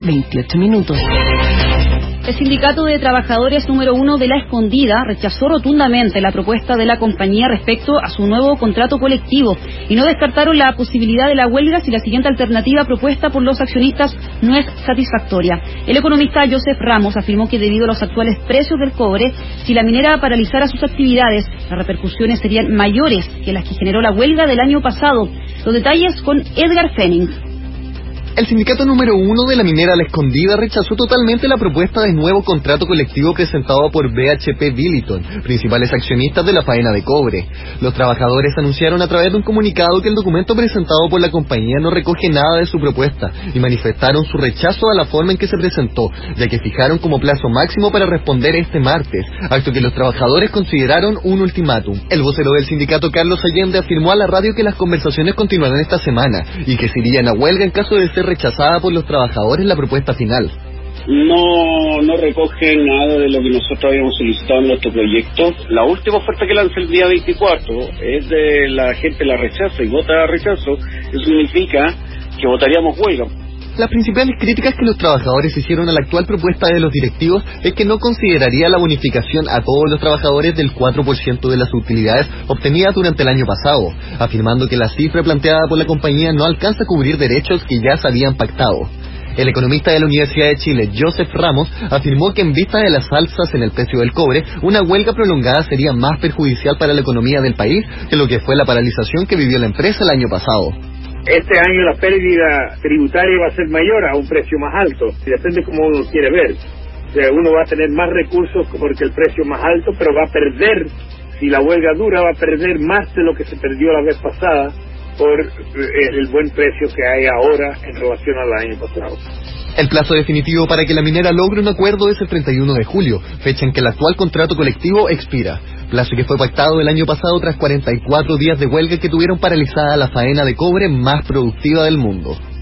28 minutos. El sindicato de trabajadores número 1 de La Escondida rechazó rotundamente la propuesta de la compañía respecto a su nuevo contrato colectivo y no descartaron la posibilidad de la huelga si la siguiente alternativa propuesta por los accionistas no es satisfactoria. El economista Joseph Ramos afirmó que debido a los actuales precios del cobre, si la minera paralizara sus actividades, las repercusiones serían mayores que las que generó la huelga del año pasado. Los detalles con Edgar Fenning. El sindicato número 1 de la minera La Escondida rechazó totalmente la propuesta de nuevo contrato colectivo presentado por BHP Billiton, principales accionistas de la faena de cobre. Los trabajadores anunciaron a través de un comunicado que el documento presentado por la compañía no recoge nada de su propuesta y manifestaron su rechazo a la forma en que se presentó, ya que fijaron como plazo máximo para responder este martes, acto que los trabajadores consideraron un ultimátum. El vocero del sindicato, Carlos Allende, afirmó a la radio que las conversaciones continuarán esta semana y que se irían a huelga en caso de ser rechazada por los trabajadores la propuesta final. No recoge nada de lo que nosotros habíamos solicitado en nuestro proyecto. La última oferta que lancé el día 24 es de la gente la rechaza y vota rechazo. Eso significa que votaríamos huelga. Las principales críticas que los trabajadores hicieron a la actual propuesta de los directivos es que no consideraría la bonificación a todos los trabajadores del 4% de las utilidades obtenidas durante el año pasado, afirmando que la cifra planteada por la compañía no alcanza a cubrir derechos que ya se habían pactado. El economista de la Universidad de Chile, Joseph Ramos, afirmó que en vista de las alzas en el precio del cobre, una huelga prolongada sería más perjudicial para la economía del país que lo que fue la paralización que vivió la empresa el año pasado. Este año la pérdida tributaria va a ser mayor a un precio más alto, depende cómo uno quiere ver. O sea, uno va a tener más recursos porque el precio es más alto, pero va a perder, si la huelga dura, va a perder más de lo que se perdió la vez pasada por el buen precio que hay ahora en relación al año pasado. El plazo definitivo para que la minera logre un acuerdo es el 31 de julio, fecha en que el actual contrato colectivo expira, plazo que fue pactado el año pasado tras 44 días de huelga que tuvieron paralizada la faena de cobre más productiva del mundo.